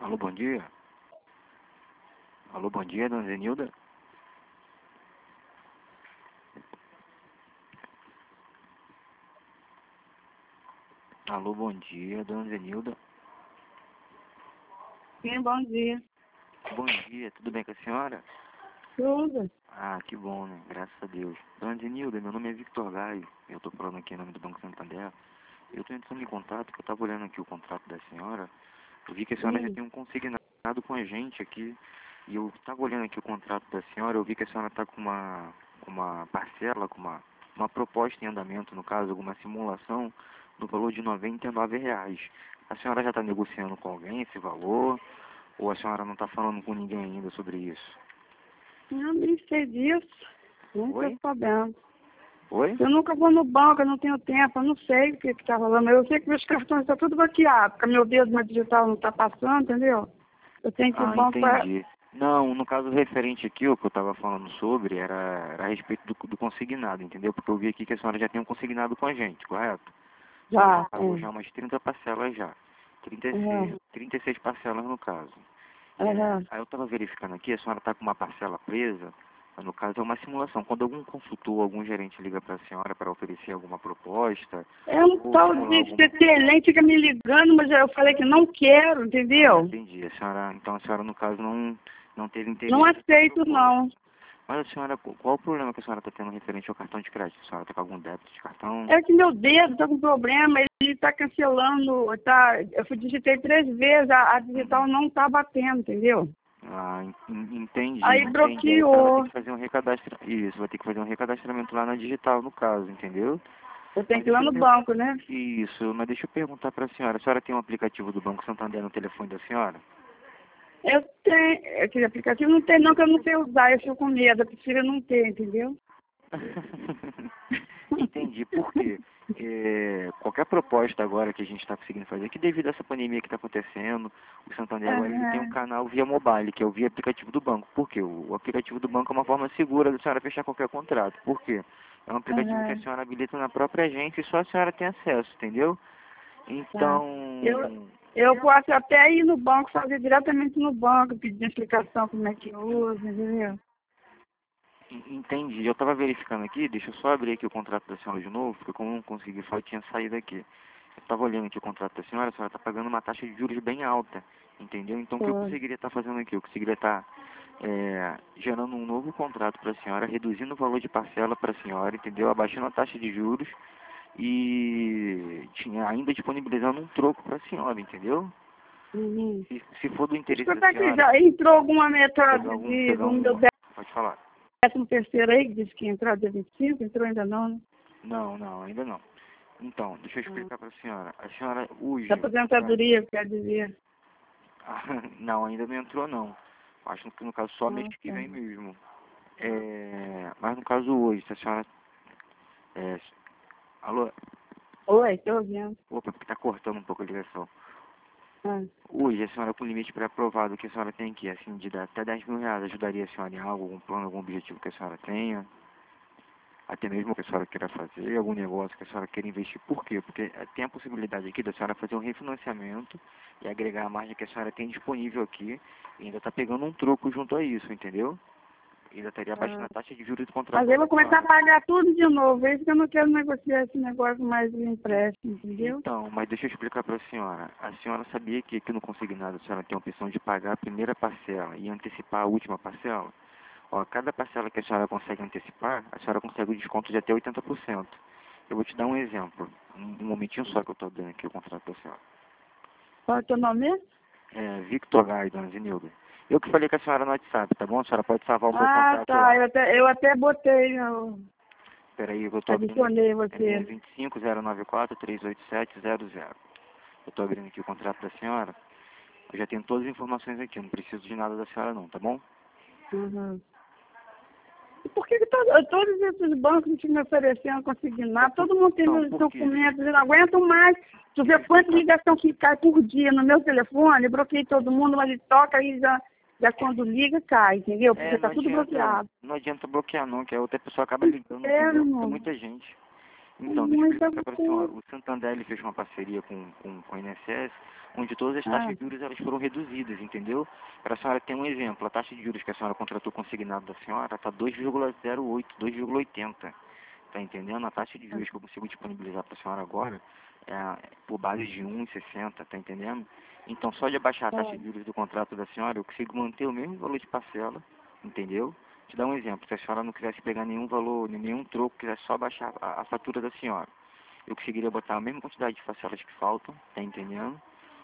Alô, bom dia. Alô, bom dia, dona Zenilda. Alô, bom dia, dona Zenilda. Sim, bom dia. Bom dia, tudo bem com a senhora? Tudo. Ah, que bom, né? Graças a Deus. Dona Zenilda, meu nome é Victor Gaio. Eu tô falando aqui em nome do Banco Santander. Eu tô entrando em contato, porque eu tava olhando aqui o contrato da senhora. Eu vi que a senhora já Sim. tem um consignado com a gente aqui. E eu tava olhando aqui o contrato da senhora, eu vi que a senhora tá com uma parcela, com uma proposta em andamento, no caso, alguma simulação, no valor de R$ 99. A senhora já está negociando com alguém esse valor? Ou a senhora não está falando com ninguém ainda sobre isso? Eu nem sei disso. Nem estou Oi? sabendo. Oi? Eu nunca vou no banco, eu não tenho tempo, eu não sei o que está rolando. Eu sei que meus cartões estão tudo bloqueados, porque meu dedo na digital não está passando, entendeu? Eu tenho que ir no Ah, banco para... entendi. Não, no caso referente aqui, o que eu estava falando sobre era a respeito do consignado, entendeu? Porque eu vi aqui que a senhora já tem um consignado com a gente, correto? A senhora já Já, pagou já umas 30 parcelas já. Aham, 36 parcelas no caso. aham. Aí eu estava verificando aqui, a senhora está com uma parcela presa, no caso é uma simulação. Quando algum consultor, algum gerente liga para a senhora para oferecer alguma proposta, É um ou tal simular de alguma... excelente fica me ligando, mas eu falei que não quero, Ah, entendeu? entendi. Então a senhora no caso não teve Não interesse na aceito, proposta. não. Mas a senhora, qual o problema que a senhora está tendo referente ao cartão de crédito? A senhora está com algum débito de cartão? É que meu dedo está com problema, ele está cancelando, tá, eu digitei 3 vezes, a digital Uhum. não está batendo, entendeu? Ah, entendi, Aí entendi. Aí a senhora vai ter bloqueou, que fazer um recadastramento. Isso, vai ter que fazer um recadastramento lá na digital, no caso, entendeu? eu tenho Mas que ir lá deixa eu no per... banco, né? Isso, mas deixa eu perguntar para a senhora tem um aplicativo do Banco Santander no telefone da senhora? Eu tenho, aquele aplicativo não tem não, que eu não sei usar, eu fico com medo, eu prefiro não ter, entendeu? Entendi, por quê? Qualquer proposta agora que a gente está conseguindo fazer, que devido a essa pandemia que está acontecendo, o Santander agora ele tem um Aham, canal via mobile, que é o via aplicativo do banco. Por quê? O aplicativo do banco é uma forma segura da senhora fechar qualquer contrato. Por quê? É um aplicativo que a aham, senhora habilita na própria agência e só a senhora tem acesso, entendeu? tá. Eu, Então, eu posso até ir no banco, fazer diretamente no banco, pedir explicação como é que usa, entendeu? entendi. Eu estava verificando aqui, deixa eu só abrir aqui o contrato da senhora de novo, porque como eu não consegui falar, eu tinha saído aqui. Eu estava olhando aqui o contrato da senhora está pagando uma taxa de juros bem alta, entendeu? Então o que eu Foi. conseguiria estar fazendo aqui? Eu conseguiria estar gerando um novo contrato para a senhora, reduzindo o valor de parcela para a senhora, entendeu? Abaixando a taxa de juros e tinha ainda disponibilizando um troco para a senhora, entendeu? Uhum. Se for do interesse da Escuta aqui, senhora, já entrou alguma metade pegar do meu uma. Pode falar. 13º aí, que disse que ia entrar dia 25, entrou ainda não, né? Não, ainda não. Então, deixa eu Ah. explicar para a senhora. A senhora Da hoje, no caso, aposentadoria, quer dizer. não, ainda não entrou não. Acho que no caso só mês Ah, que tá. vem mesmo. Mas no caso hoje, se a senhora. É, alô? Oi, tô ouvindo. Opa, porque tá cortando um pouco a ligação. Ah, Hoje, a senhora com limite pré-aprovado que a senhora tem aqui, assim, de dar até R$ 10.000, ajudaria a senhora em algo, algum plano, algum objetivo que a senhora tenha? Até mesmo o que a senhora queira fazer, algum negócio que a senhora queira investir. Por quê? Porque tem a possibilidade aqui da senhora fazer um refinanciamento e agregar a margem que a senhora tem disponível aqui e ainda tá pegando um troco junto a isso, entendeu? E ainda estaria abaixando ah. a taxa de juros do contrato Mas eu da vou começar a senhora. pagar tudo de novo. É isso que eu não quero negociar esse negócio mais de empréstimo, entendeu? Então, mas deixa eu explicar para a senhora. A senhora sabia que aqui no consignado a senhora tem a opção de pagar a primeira parcela e antecipar a última parcela? Ó, cada parcela que a senhora consegue antecipar, a senhora consegue um desconto de até 80%. Eu vou te dar um exemplo. Um momentinho só que eu estou dando aqui o contrato da senhora. Qual é o teu nome mesmo? Victor Gai, dona Zenilda. Eu que falei com a senhora no WhatsApp, tá bom? A senhora pode salvar o meu Ah, contato tá. lá. Eu até botei, eu Peraí, eu estou abrindo aqui. adicionei É você. 25094-38700. Eu estou abrindo aqui o contrato da senhora. Eu já tenho todas as informações aqui, eu não preciso de nada da senhora não, tá bom? Uhum. E por que todos esses bancos que me ofereceram consignar, todo mundo tem Então, meus por quê? documentos, eu não aguento mais. Tu vê quanta ligação que cai por dia no meu telefone, eu bloqueei todo mundo, mas ele toca e já quando liga cai, entendeu? Porque tá tudo bloqueado. Não adianta bloquear não, que a outra pessoa acaba ligando, entendeu? É Inferno. muita gente. Então, deixa eu Muita explicar para a senhora. coisa. O Santander ele fez uma parceria com o INSS, onde todas as taxas de juros elas foram reduzidas, entendeu? Para a senhora ter um exemplo, a taxa de juros que a senhora contratou consignado da senhora está 2,08, 2,80. Tá entendendo? A taxa de juros que eu consigo disponibilizar para a senhora agora é por base de 1,60, tá entendendo? Então, só de abaixar a taxa de juros do contrato da senhora, eu consigo manter o mesmo valor de parcela, entendeu? Te dar um exemplo, se a senhora não quisesse pegar nenhum valor, nenhum troco, quisesse só baixar a fatura da senhora, eu conseguiria botar a mesma quantidade de parcelas que faltam, tá entendendo?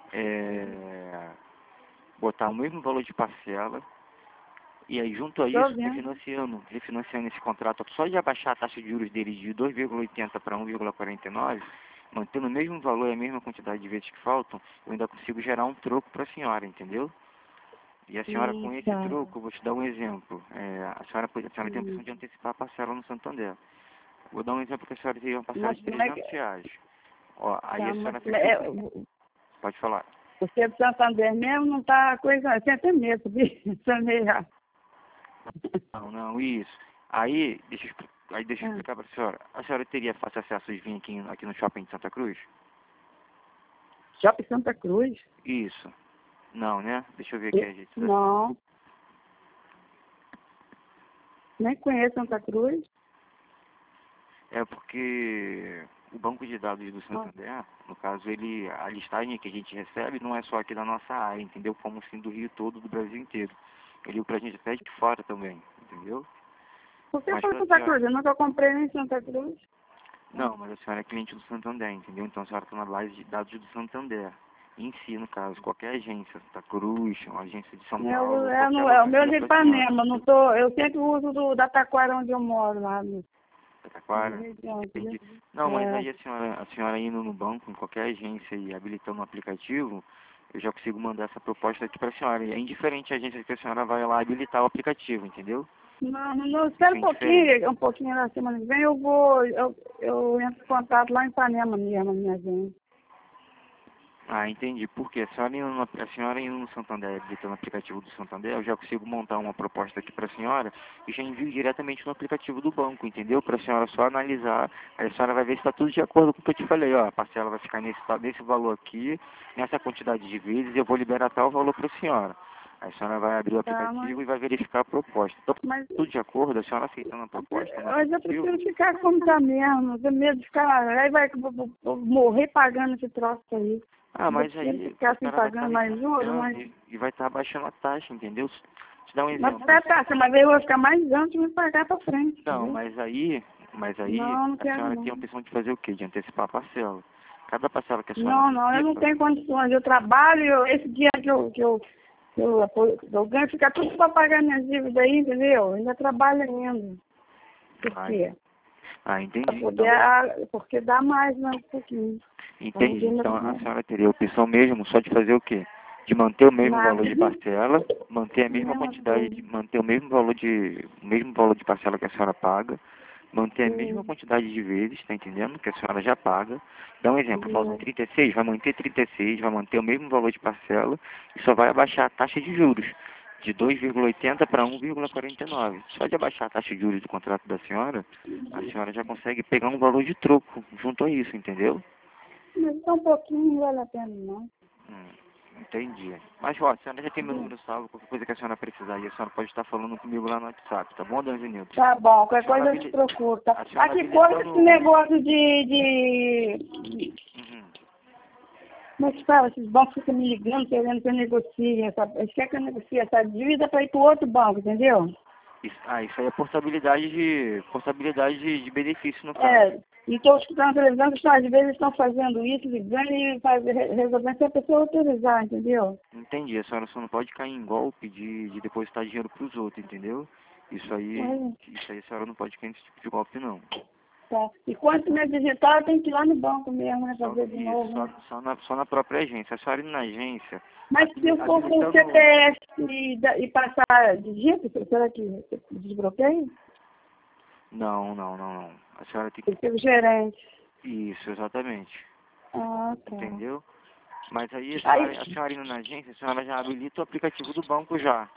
Botar o mesmo valor de parcela, e aí junto a Tô isso, vendo. refinanciando esse contrato, só de abaixar a taxa de juros dele de 2,80 para 1,49, mantendo o mesmo valor e a mesma quantidade de vezes que faltam, eu ainda consigo gerar um troco para a senhora, entendeu? E a senhora, com esse Tá. troco, eu vou te dar um exemplo. A senhora tem a opção de antecipar a parcela no Santander. Vou dar um exemplo que a senhora teria uma parcela Mas de como é que... R$ 300. Ó, aí Tá, a mas, senhora fecha... Pode falar. você do Santander mesmo não tá coisa... Tem até medo, sabia? Santander. Não, isso. Aí, deixa eu explicar para a senhora. A senhora teria fácil acesso de vir aqui no shopping de Santa Cruz? Shopping Santa Cruz? Isso. Não, né? Deixa eu ver aqui a gente. Não. Nem conheço Santa Cruz. É porque o banco de dados do Santander, no caso, a listagem que a gente recebe não é só aqui da nossa área, entendeu? Como assim do Rio todo, do Brasil inteiro. Ele pra gente até de fora também, entendeu? Por que Mas foi pra Santa senhora... Cruz? Eu nunca comprei nem Santa Cruz. Não, mas a senhora é cliente do Santander, entendeu? Então a senhora está na base de dados do Santander. Em si, no caso, qualquer agência, Santa Cruz, uma agência de São Paulo, qualquer É o outra meu fila de pra senhora. Ipanema. Não tô, eu sempre uso da Taquara onde eu moro, lá na Taquara? região, entendeu? Entendi. Não, mas É. aí a senhora indo no banco, em qualquer agência e habilitando o aplicativo, eu já consigo mandar essa proposta aqui para a senhora. E é indiferente a agência que a senhora vai lá habilitar o aplicativo, entendeu? Não, Isso espera é indiferente. um pouquinho na semana que vem, eu entro em contato lá em Ipanema mesmo, minha gente. Ah, entendi. Porque a senhora indo no Santander, habilitando o aplicativo do Santander, eu já consigo montar uma proposta aqui para a senhora e já envio diretamente no aplicativo do banco, entendeu? Para a senhora só analisar, aí a senhora vai ver se está tudo de acordo com o que eu te falei, ó. A parcela vai ficar nesse valor aqui, nessa quantidade de vezes, eu vou liberar tal valor para a senhora. Aí a senhora vai abrir o Tá, aplicativo e vai verificar a proposta. Então, mas tudo de acordo, a senhora aceitando a proposta no eu já aplicativo? prefiro ficar como tá mesmo, eu tenho medo de ficar, aí vai vou morrer pagando esse troço aí. Ah, Eu mas prefiro aí ficar a assim senhora vai estar pagando mais juros, refinanciando mas... e vai estar abaixando a taxa, entendeu? Te dar um Mas exemplo. mas aí eu vou ficar mais anos e me pagar pra frente, Não, entendeu? mas aí Não, não a quero senhora tem a não. opção de fazer o quê? De antecipar a parcela. Cada parcela que a senhora Não, eu não antecipa, tenho condições. Eu trabalho, esse dia eu ganho, fica tudo para pagar minhas dívidas aí, entendeu? Eu ainda trabalho ainda. Por quê? Pra entendi. poder, porque dá mais, né, um pouquinho. Entendi. Então a senhora teria a opção mesmo só de fazer o quê? De manter o mesmo Nada. valor de parcela, manter a mesma Mesma quantidade, coisa. manter o mesmo valor de parcela que a senhora paga, manter a mesma quantidade de vezes, tá entendendo? Que a senhora já paga. Dá um exemplo, faltam 36, vai manter 36, vai manter o mesmo valor de parcela e só vai abaixar a taxa de juros de 2,80 para 1,49. Só de abaixar a taxa de juros do contrato da senhora, a senhora já consegue pegar um valor de troco junto a isso, entendeu? Mas só um pouquinho não vale a pena, não. Entendi. Mas, ó, a senhora já tem meu número salvo, qualquer coisa que a senhora precisar, aí a senhora pode estar falando comigo lá no WhatsApp, tá bom, dona Zenilda? Tá bom, qualquer A senhora coisa eu te procuro, tá? a senhora Aqui, coisa habilitando... esse negócio de... Uhum. Como é que fala? Esses bancos ficam me ligando, querendo que eu negocie. Eles querem que eu negocie essa dívida para ir para o outro banco, entendeu? Isso aí é portabilidade de benefício, no caso. É, e estou escutando na televisão que às vezes estão fazendo isso, ligando e resolvendo sem a pessoa autorizar, entendeu? Entendi, a senhora só não pode cair em golpe de depositar dinheiro para os outros, entendeu? Isso aí a senhora não pode cair nesse tipo de golpe, não. Tá. E quando me digitar, eu tenho que ir lá no banco mesmo, né, fazer de novo. Né? Só na própria agência. A senhora indo na agência, Mas se eu for com o habilitando... CPF e passar digito, será que desbloqueia? Não, não, não, não. A senhora tem que... Eu o gerente. Isso, exatamente. Ah, tá. Entendeu? Mas aí Aí, a senhora indo na agência, a senhora já habilita o aplicativo do banco já.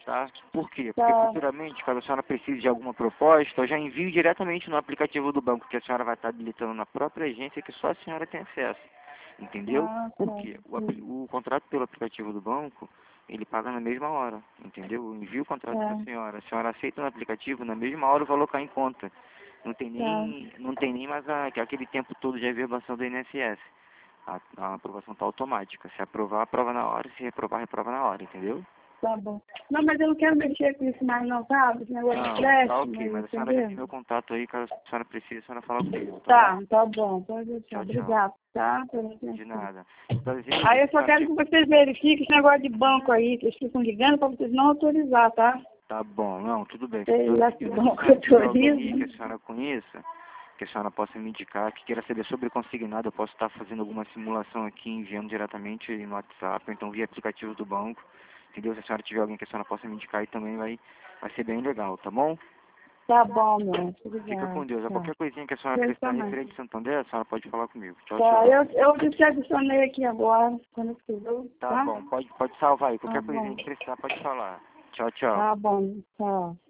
tá? Por quê? Porque Tá. futuramente, caso a senhora precise de alguma proposta, eu já envio diretamente no aplicativo do banco, que a senhora vai estar habilitando na própria agência, que só a senhora tem acesso. Entendeu? Ah, Por tá. quê? Sim. O contrato pelo aplicativo do banco, ele paga na mesma hora, entendeu? Eu envio o contrato para Tá. a senhora aceita no aplicativo, na mesma hora o valor cai em conta. Tá. Não tem nem mais aquele tempo todo de averbação do INSS. A aprovação está automática. Se aprovar, aprova na hora. Se reprovar, reprova na hora, entendeu? Tá bom. Não, mas eu não quero mexer com isso mais não, sabe? Esse negócio de Não, tá empréstimo, ok, mas a senhora já tem entendeu? meu contato aí, caso a senhora precise, a senhora fala comigo, tá bom? Tá bom. Pode deixar. Tchau, tchau. Obrigado, tá? Pela De atenção. nada. Brasil, Aí eu a só senhora quero que vocês verifiquem esse negócio de banco aí, que eles ficam ligando para vocês não autorizar, tá? tá bom, não, tudo bem. Sei lá que Se banco a senhora tiver alguém aí que autoriza. a senhora conheça, que a senhora possa me indicar, que queira saber sobre consignado, eu posso estar fazendo alguma simulação aqui, enviando diretamente no WhatsApp, ou então via aplicativo do banco, entendeu? Se a senhora tiver alguém que a senhora possa me indicar aí também vai ser bem legal, tá bom? Tá bom, meu. Fica com Obrigado. Deus. A Tá. qualquer coisinha que a senhora Deus precisar também. referente a Santander, a senhora pode falar comigo. Tchau, Tá, tchau. eu te adicionei aqui agora, quando precisou, Tá tá? bom, pode salvar aí. Tá Qualquer coisinha bom. que precisar, pode falar. Tchau, tchau. Tá bom, tchau.